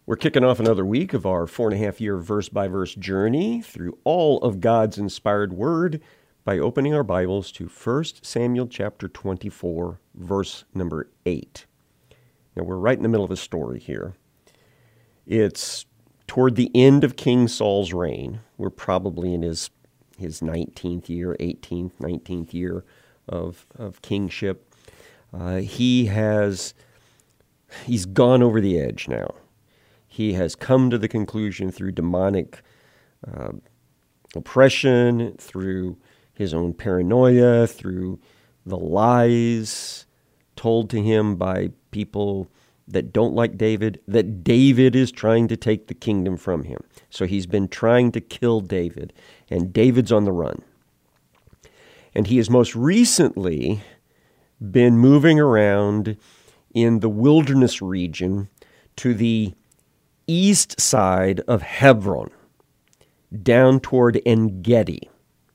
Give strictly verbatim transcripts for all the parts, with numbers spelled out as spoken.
We're kicking off another week of our four and a half year verse by verse journey through all of God's inspired word by opening our Bibles to First Samuel chapter twenty-four, verse number eight. Now we're right in the middle of a story here. It's toward the end of King Saul's reign. We're probably in his his nineteenth year, eighteenth, nineteenth year of, of kingship. Uh, he has, he's gone over the edge now. He has come to the conclusion through demonic uh, oppression, through his own paranoia, through the lies told to him by people that don't like David, that David is trying to take the kingdom from him. So he's been trying to kill David, and David's on the run. And he has most recently been moving around in the wilderness region to the east side of Hebron, down toward En-Gedi.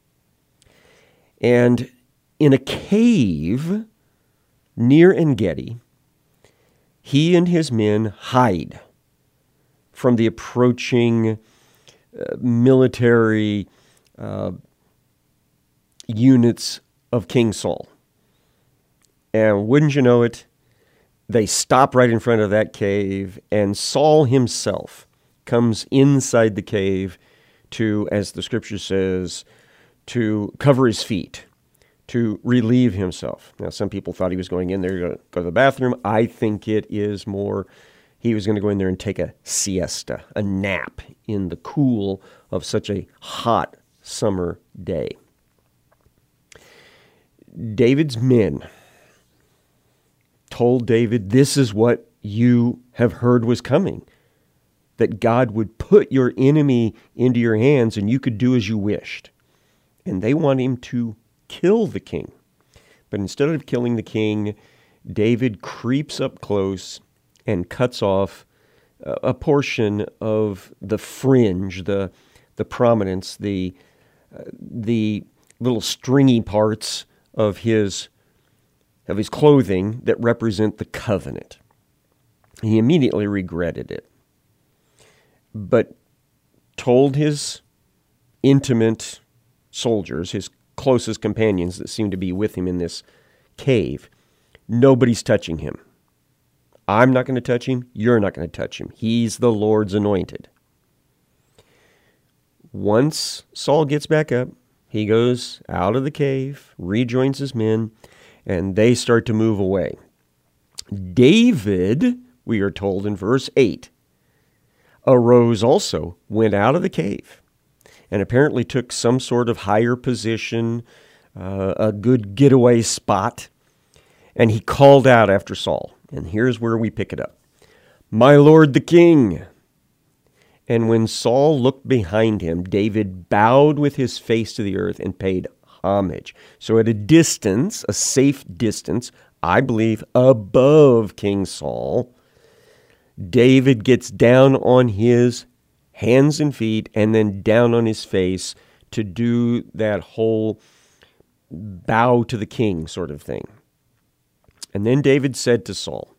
And in a cave near En-Gedi, he and his men hide from the approaching uh, military uh, units of King Saul. And wouldn't you know it, they stop right in front of that cave, and Saul himself comes inside the cave to, as the scripture says, to cover his feet, to relieve himself. Now, some people thought he was going in there to go to the bathroom. I think it is more he was going to go in there and take a siesta, a nap in the cool of such a hot summer day. David's men told David, this is what you have heard was coming, that God would put your enemy into your hands and you could do as you wished. And they want him to kill the king. But instead of killing the king, David creeps up close and cuts off a portion of the fringe, the the prominence, the uh, the little stringy parts of his of his clothing that represent the covenant. He immediately regretted it, but told his intimate soldiers, his closest companions that seemed to be with him in this cave, nobody's touching him. I'm not going to touch him. You're not going to touch him. He's the Lord's anointed. Once Saul gets back up, he goes out of the cave, rejoins his men, and they start to move away. David, we are told in verse eight, arose also, went out of the cave, and apparently took some sort of higher position, uh, a good getaway spot, and he called out after Saul. And here's where we pick it up. My lord the king. And when Saul looked behind him, David bowed with his face to the earth and paid homage. So at a distance, a safe distance, I believe above King Saul, David gets down on his hands and feet and then down on his face to do that whole bow to the king sort of thing. And then David said to Saul,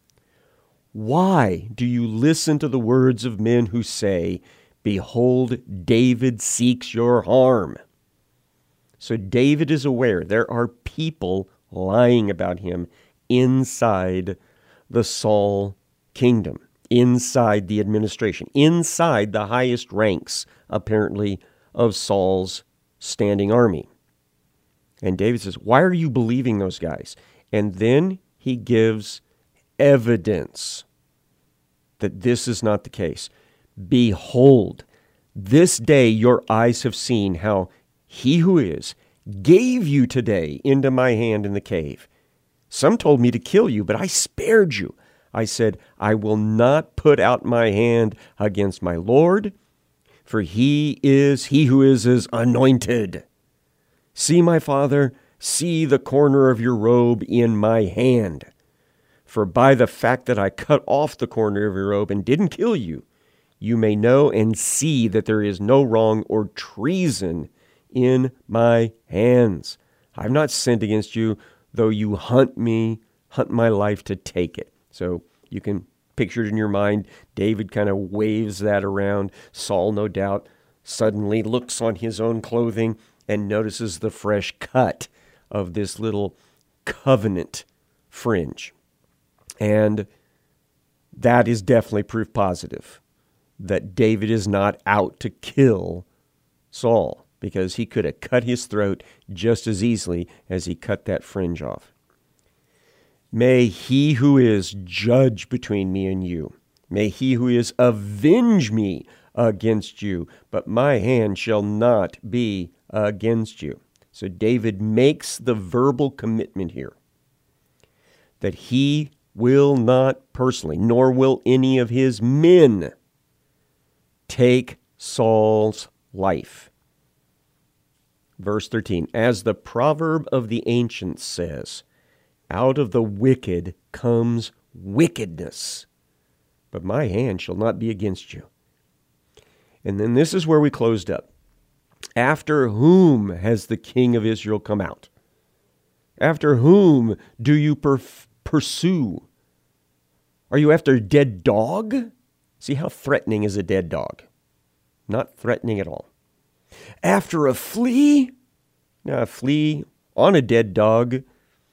why do you listen to the words of men who say, behold, David seeks your harm? So David is aware there are people lying about him inside the Saul kingdom, inside the administration, inside the highest ranks, apparently, of Saul's standing army. And David says, why are you believing those guys? And then he gives evidence that this is not the case. Behold, this day your eyes have seen how he who is gave you today into my hand in the cave. Some told me to kill you, but I spared you. I said, I will not put out my hand against my Lord, for he is he who is his anointed. See, my father, see the corner of your robe in my hand. For by the fact that I cut off the corner of your robe and didn't kill you, you may know and see that there is no wrong or treason in my hands. I have not sinned against you, though you hunt me, hunt my life to take it. So you can pictured in your mind, David kind of waves that around. Saul, no doubt, suddenly looks on his own clothing and notices the fresh cut of this little covenant fringe. And that is definitely proof positive that David is not out to kill Saul, because he could have cut his throat just as easily as he cut that fringe off. May he who is judge between me and you, may he who is avenge me against you, but my hand shall not be against you. So David makes the verbal commitment here that he will not personally, nor will any of his men, take Saul's life. Verse thirteen, as the proverb of the ancients says, out of the wicked comes wickedness, but my hand shall not be against you. And then this is where we closed up. After whom has the king of Israel come out? After whom do you perf- pursue? Are you after a dead dog? See, how threatening is a dead dog? Not threatening at all. After a flea? Now, a flea on a dead dog,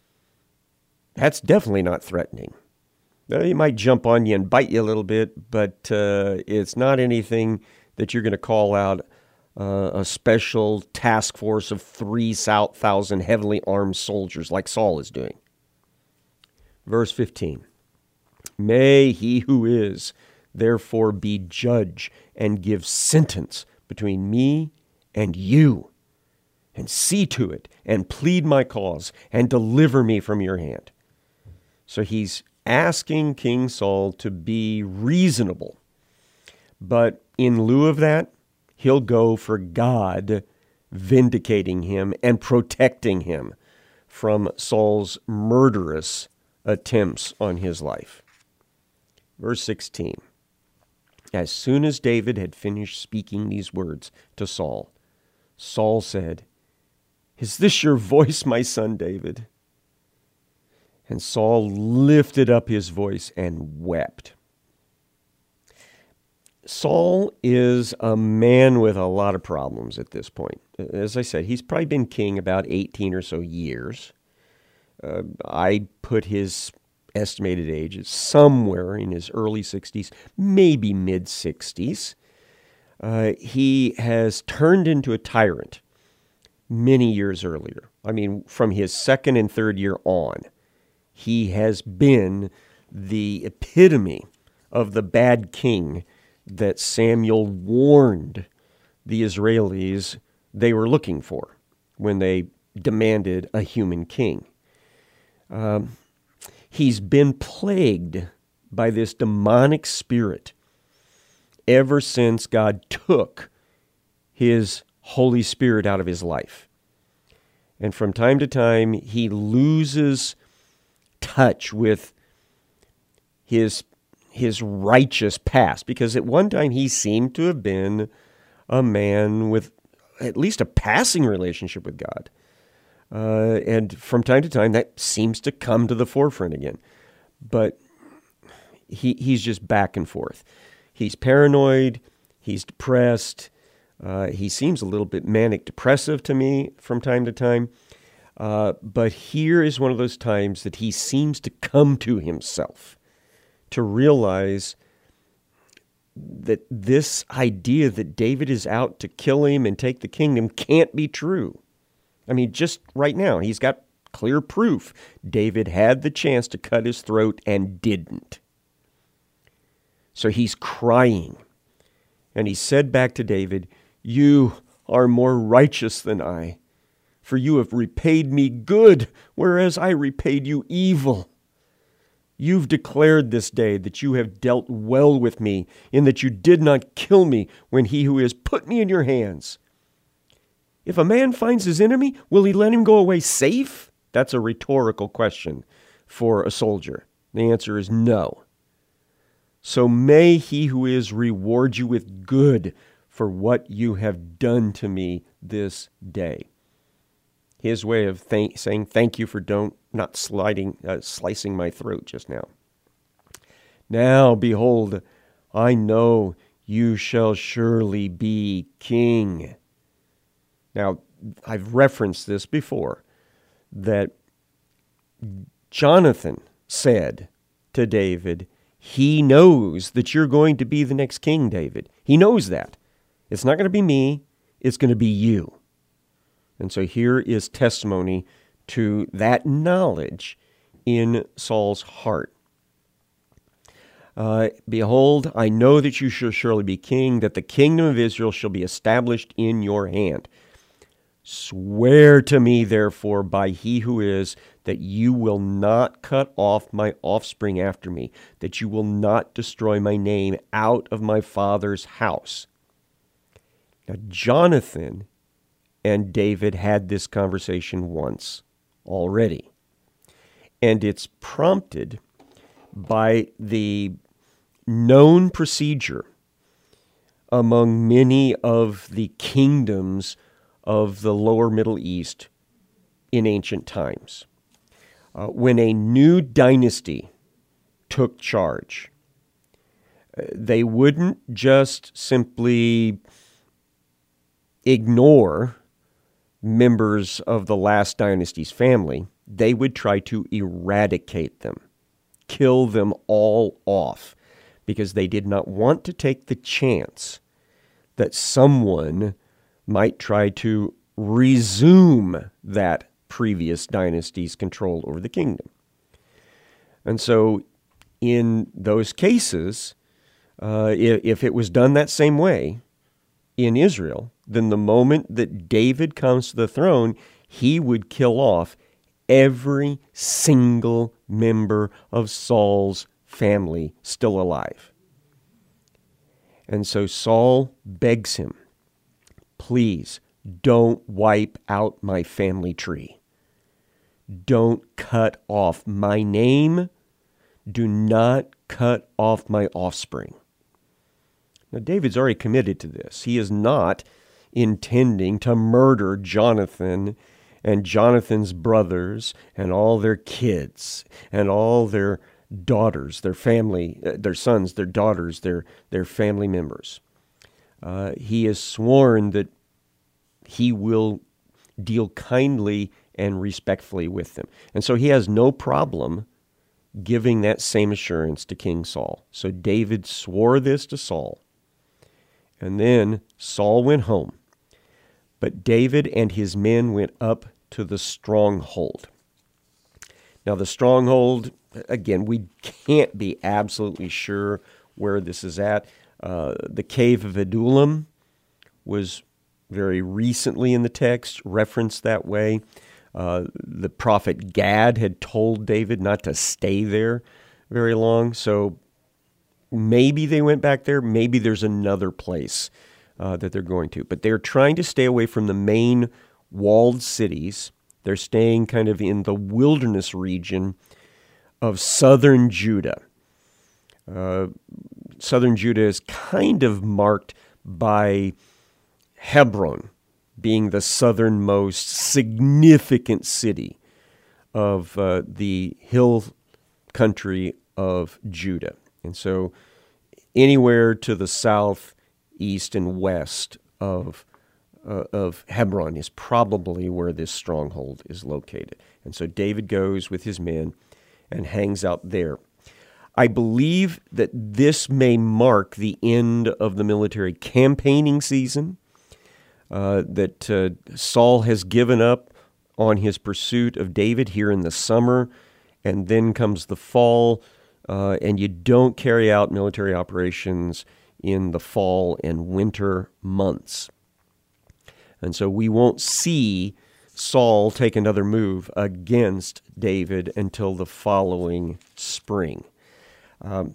that's definitely not threatening. Now, he might jump on you and bite you a little bit, but uh, it's not anything that you're going to call out uh, a special task force of three thousand heavily armed soldiers like Saul is doing. Verse fifteen, may he who is therefore be judge and give sentence between me and you, and see to it, and plead my cause, and deliver me from your hand. So he's asking King Saul to be reasonable, but in lieu of that, he'll go for God vindicating him and protecting him from Saul's murderous attempts on his life. Verse sixteen, as soon as David had finished speaking these words to Saul, Saul said, is this your voice, my son David? And Saul lifted up his voice and wept. Saul is a man with a lot of problems at this point. As I said, he's probably been king about eighteen or so years. Uh, I put his estimated age is somewhere in his early sixties, maybe mid-sixties. Uh, he has turned into a tyrant many years earlier. I mean, from his second and third year on, he has been the epitome of the bad king that Samuel warned the Israelis they were looking for when they demanded a human king. Um, he's been plagued by this demonic spirit ever since God took his Holy Spirit out of his life. And from time to time, he loses touch with his, his righteous past, because at one time he seemed to have been a man with at least a passing relationship with God. Uh, and from time to time, that seems to come to the forefront again. But he he's just back and forth. He's paranoid. He's depressed. Uh, he seems a little bit manic depressive to me from time to time. Uh, but here is one of those times that he seems to come to himself, to realize that this idea that David is out to kill him and take the kingdom can't be true. I mean, just right now, he's got clear proof. David had the chance to cut his throat and didn't. So he's crying. And he said back to David, "You are more righteous than I, for you have repaid me good, whereas I repaid you evil. You've declared this day that you have dealt well with me, in that you did not kill me when he who has put me in your hands. If a man finds his enemy, will he let him go away safe?" That's a rhetorical question for a soldier. The answer is no. So may he who is reward you with good for what you have done to me this day. His way of th- saying thank you for don't not sliding, uh, slicing my throat just now. Now, behold, I know you shall surely be king. Now, I've referenced this before, that Jonathan said to David, he knows that you're going to be the next king, David. He knows that. It's not going to be me, it's going to be you. And so here is testimony to that knowledge in Saul's heart. Uh, Behold, I know that you shall surely be king, that the kingdom of Israel shall be established in your hand. Swear to me, therefore, by he who is, that you will not cut off my offspring after me, that you will not destroy my name out of my father's house. Now, Jonathan and David had this conversation once already, and it's prompted by the known procedure among many of the kingdoms of the lower Middle East in ancient times. Uh, when a new dynasty took charge, uh, they wouldn't just simply ignore members of the last dynasty's family. They would try to eradicate them, kill them all off, because they did not want to take the chance that someone might try to resume that previous dynasty's control over the kingdom. And so in those cases, uh, if, if it was done that same way in Israel, then the moment that David comes to the throne, he would kill off every single member of Saul's family still alive. And so Saul begs him, please don't wipe out my family tree. Don't cut off my name. Do not cut off my offspring. Now, David's already committed to this. He is not intending to murder Jonathan and Jonathan's brothers and all their kids and all their daughters, their family, uh, their sons, their daughters, their, their family members. Uh, he has sworn that he will deal kindly and respectfully with them. And so he has no problem giving that same assurance to King Saul. So David swore this to Saul. And then Saul went home. But David and his men went up to the stronghold. Now the stronghold, again, we can't be absolutely sure where this is at. Uh, the cave of Adullam was very recently in the text referenced that way. Uh, the prophet Gad had told David not to stay there very long. So maybe they went back there. Maybe there's another place uh, that they're going to. But they're trying to stay away from the main walled cities. They're staying kind of in the wilderness region of southern Judah. Uh, southern Judah is kind of marked by Hebron being the southernmost significant city of uh, the hill country of Judah. And so anywhere to the south, east, and west of uh, of Hebron is probably where this stronghold is located. And so David goes with his men and hangs out there. I believe that this may mark the end of the military campaigning season, uh, that uh, Saul has given up on his pursuit of David here in the summer, and then comes the fall, uh, and you don't carry out military operations in the fall and winter months. And so we won't see Saul take another move against David until the following spring. Um,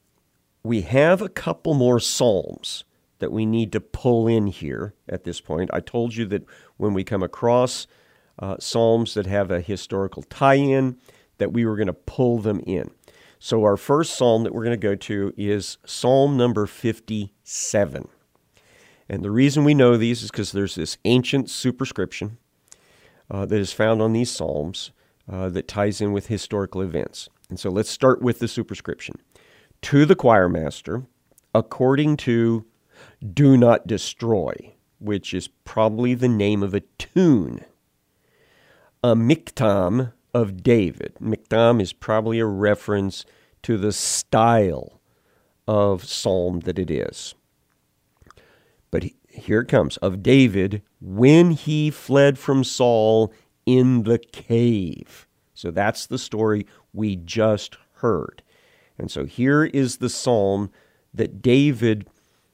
we have a couple more psalms that we need to pull in here at this point. I told you that when we come across uh, psalms that have a historical tie-in, that we were going to pull them in. So our first psalm that we're going to go to is Psalm number fifty-seven. And the reason we know these is because there's this ancient superscription uh, that is found on these psalms uh, that ties in with historical events. And so let's start with the superscription. to the choir master according to Do Not Destroy, which is probably the name of a tune. A miktam of David. Miktam is probably a reference to the style of psalm that it is. But here it comes. Of David, when he fled from Saul in the cave. So that's the story we just heard. And so here is the psalm that David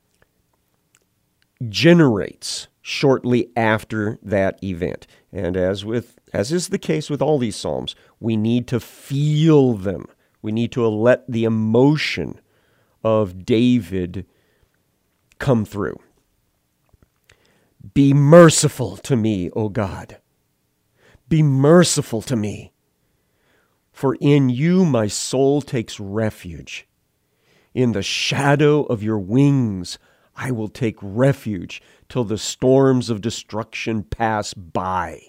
generates shortly after that event. And as with as is the case with all these psalms, we need to feel them. We need to let the emotion of David come through. Be merciful to me, O God. Be merciful to me. For in you my soul takes refuge. In the shadow of your wings I will take refuge till the storms of destruction pass by.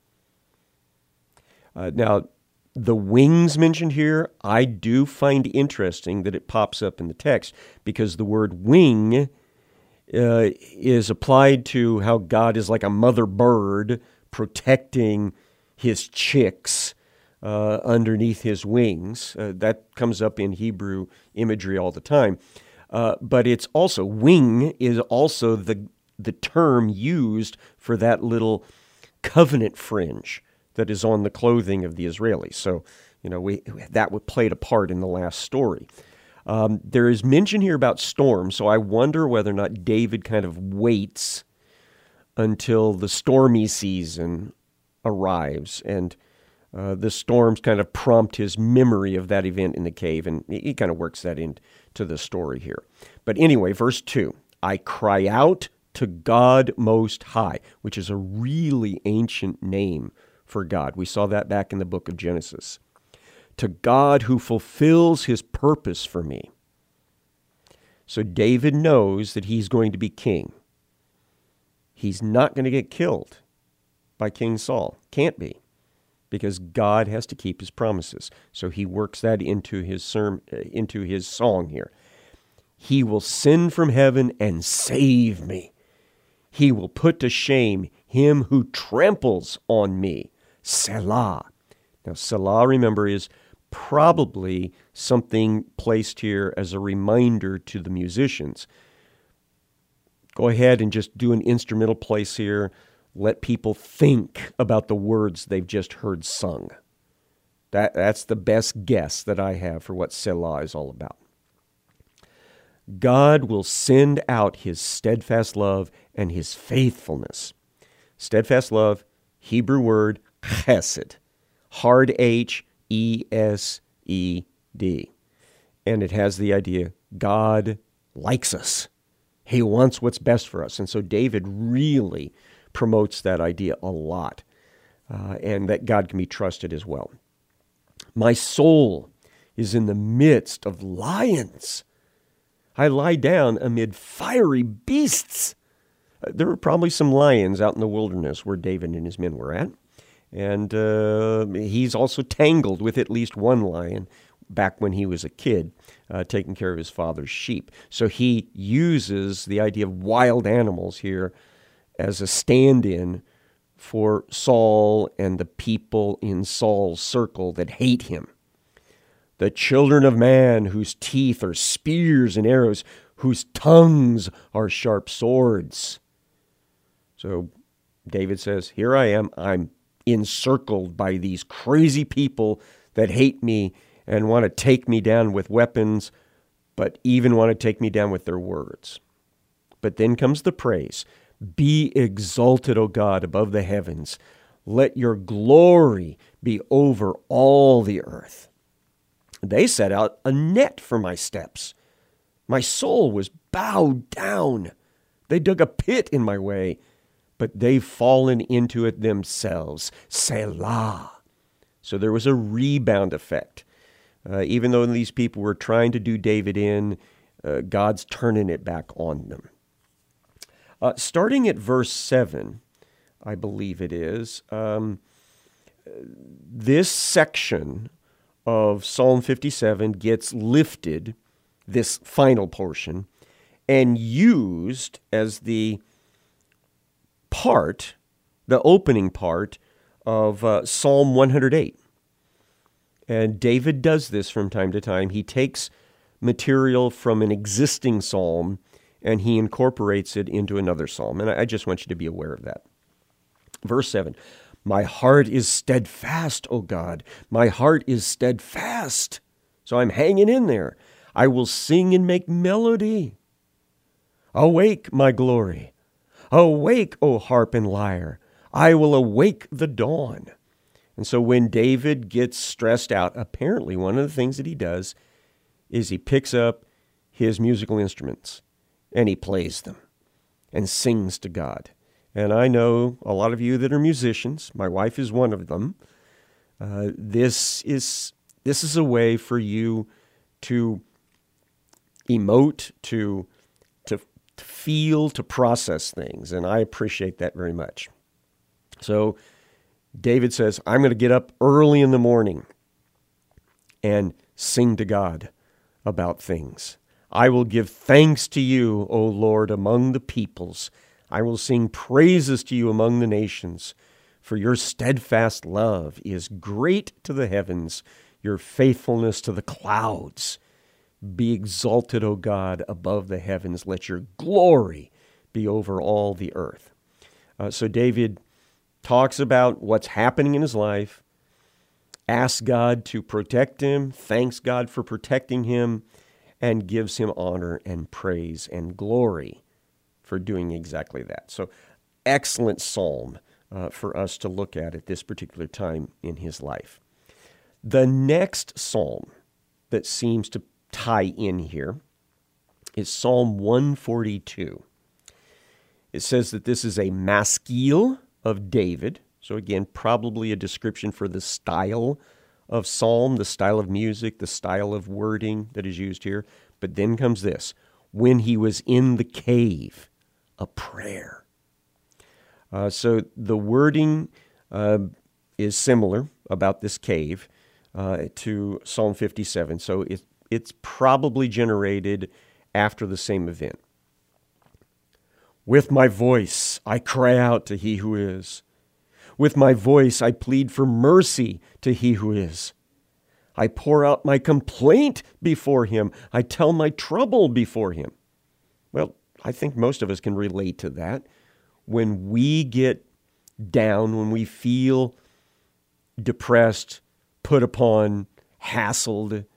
Uh, now, the wings mentioned here, I do find interesting that it pops up in the text, because the word wing uh, is applied to how God is like a mother bird protecting his chicks uh, underneath his wings. Uh, that comes up in Hebrew imagery all the time. Uh, but it's also, wing is also the the term used for that little covenant fringe that is on the clothing of the Israelis. So, you know, we that would played a part in the last story. Um, there is mention here about storms, so I wonder whether or not David kind of waits until the stormy season arrives, and uh, the storms kind of prompt his memory of that event in the cave, and he kind of works that into the story here. But anyway, verse two, I cry out to God Most High, which is a really ancient name for God. We saw that back in the book of Genesis. To God who fulfills his purpose for me. So David knows that he's going to be king. He's not going to get killed by King Saul. Can't be, because God has to keep his promises. So he works that into his sermon, into his song here. He will send from heaven and save me. He will put to shame him who tramples on me. Selah. Now, Selah, remember, is probably something placed here as a reminder to the musicians. Go ahead and just do an instrumental place here. Let people think about the words they've just heard sung. That, that's the best guess that I have for what Selah is all about. God will send out his steadfast love and his faithfulness. Steadfast love, Hebrew word, chesed. Hard H, E S E D. And it has the idea, God likes us. He wants what's best for us. And so David really promotes that idea a lot, uh, and that God can be trusted as well. My soul is in the midst of lions. I lie down amid fiery beasts. Uh, there were probably some lions out in the wilderness where David and his men were at. And uh, he's also tangled with at least one lion back when he was a kid, uh, taking care of his father's sheep. So he uses the idea of wild animals here as a stand-in for Saul and the people in Saul's circle that hate him. The children of man whose teeth are spears and arrows, whose tongues are sharp swords. So David says, here I am, I'm encircled by these crazy people that hate me and want to take me down with weapons, but even want to take me down with their words. But then comes the praise. Be exalted, O God, above the heavens. Let your glory be over all the earth. They set out a net for my steps. My soul was bowed down. They dug a pit in my way, but they've fallen into it themselves. Selah. So there was a rebound effect. Uh, even though these people were trying to do David in, uh, God's turning it back on them. Uh, starting at verse seven, I believe it is, um, this section of Psalm fifty-seven gets lifted this final portion and used as the part, the opening part of uh, Psalm one hundred eight. And David does this from time to time. He takes material from an existing psalm and he incorporates it into another psalm. And I just want you to be aware of that. Verse seven, my heart is steadfast, O God. My heart is steadfast. So I'm hanging in there. I will sing and make melody. Awake, my glory. Awake, O harp and lyre. I will awake the dawn. And so when David gets stressed out, apparently one of the things that he does is he picks up his musical instruments and he plays them and sings to God. And I know a lot of you that are musicians. My wife is one of them. Uh, this is this is a way for you to emote, to, to to feel, to process things, and I appreciate that very much. So David says, I'm going to get up early in the morning and sing to God about things. I will give thanks to you, O Lord, among the peoples. I will sing praises to you among the nations, for your steadfast love is great to the heavens, your faithfulness to the clouds. Be exalted, O God, above the heavens. Let your glory be over all the earth. Uh, so David talks about what's happening in his life, asks God to protect him, thanks God for protecting him, and gives him honor and praise and glory for doing exactly that. So excellent psalm uh, for us to look at at this particular time in his life. The next psalm that seems to tie in here is Psalm one forty-two. It says that this is a maskil of David. So again, probably a description for the style of psalm, the style of music, the style of wording that is used here. But then comes this, when he was in the cave, a prayer. Uh, so the wording uh, is similar about this cave uh, to Psalm fifty-seven. So it, it's probably generated after the same event. With my voice, I cry out to he who is. With my voice, I plead for mercy to he who is. I pour out my complaint before him. I tell my trouble before him. Well, I think most of us can relate to that. When we get down, when we feel depressed, put upon, hassled,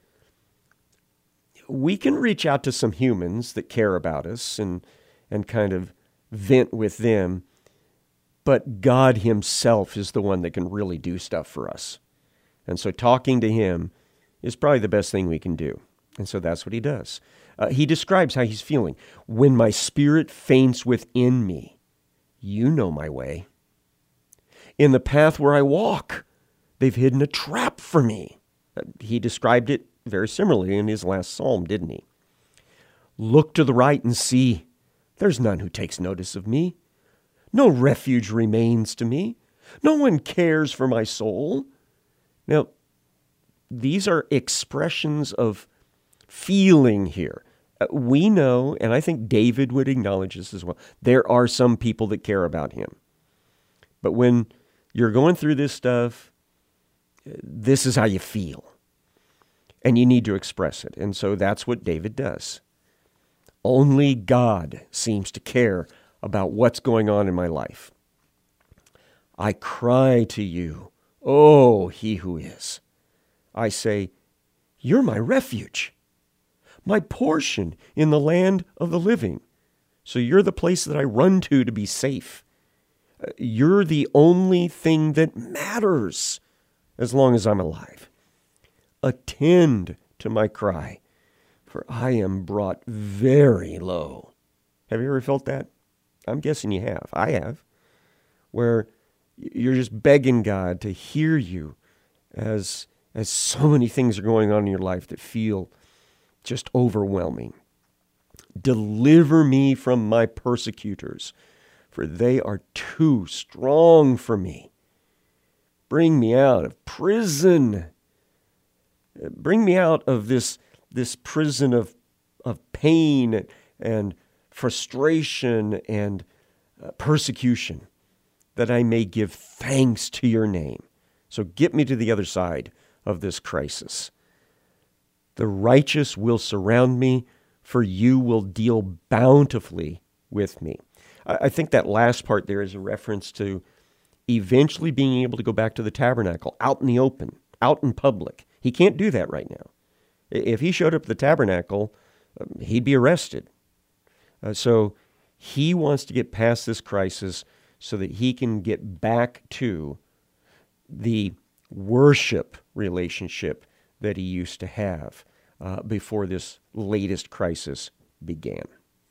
we can reach out to some humans that care about us and, and kind of vent with them. But God himself is the one that can really do stuff for us. And so talking to him is probably the best thing we can do. And so that's what he does. Uh, he describes how he's feeling. When my spirit faints within me, you know my way. In the path where I walk, they've hidden a trap for me. Uh, he described it very similarly in his last psalm, didn't he? Look to the right and see. There's none who takes notice of me. No refuge remains to me. No one cares for my soul. Now, these are expressions of feeling here. Uh, we know, and I think David would acknowledge this as well, there are some people that care about him. But when you're going through this stuff, this is how you feel. And you need to express it. And so that's what David does. Only God seems to care about what's going on in my life. I cry to you, oh, he who is. I say, you're my refuge, my portion in the land of the living. So you're the place that I run to to be safe. You're the only thing that matters as long as I'm alive. Attend to my cry, for I am brought very low. Have you ever felt that? I'm guessing you have. I have. Where you're just begging God to hear you as, as so many things are going on in your life that feel just overwhelming. Deliver me from my persecutors, for they are too strong for me. Bring me out of prison. Bring me out of this, this prison of of pain and frustration and uh, persecution, that I may give thanks to your name. So get me to the other side of this crisis. The righteous will surround me, for you will deal bountifully with me. I, I think that last part there is a reference to eventually being able to go back to the tabernacle, out in the open, out in public. He can't do that right now. If he showed up at the tabernacle, he'd be arrested. Uh, so he wants to get past this crisis so that he can get back to the worship relationship that he used to have uh, before this latest crisis began.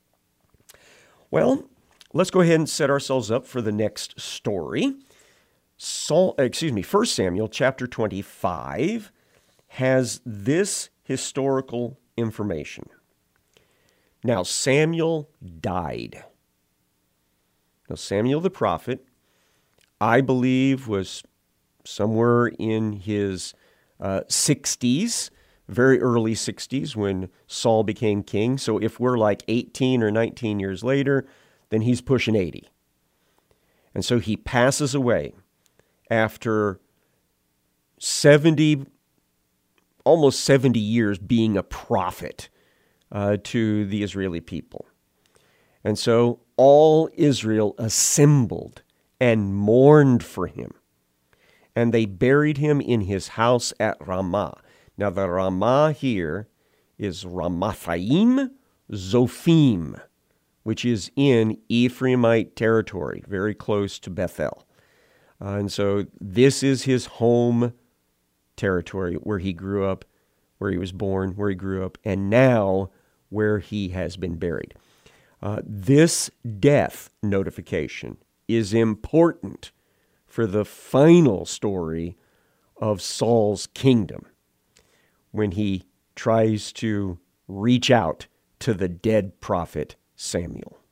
Well, let's go ahead and set ourselves up for the next story. Saul, excuse me, First Samuel chapter twenty-five has this historical information. Now, Samuel died. Now, Samuel the prophet, I believe, was somewhere in his uh, sixties, very early sixties, when Saul became king. So if we're like eighteen or nineteen years later, then he's pushing eighty. And so he passes away after seventy, almost seventy years being a prophet uh, to the Israeli people. And so all Israel assembled and mourned for him. And they buried him in his house at Ramah. Now the Ramah here is Ramathaim Zophim, which is in Ephraimite territory, very close to Bethel. Uh, and so this is his home territory where he grew up, where he was born, where he grew up, and now where he has been buried. Uh, this death notification is important for the final story of Saul's kingdom, when he tries to reach out to the dead prophet Samuel.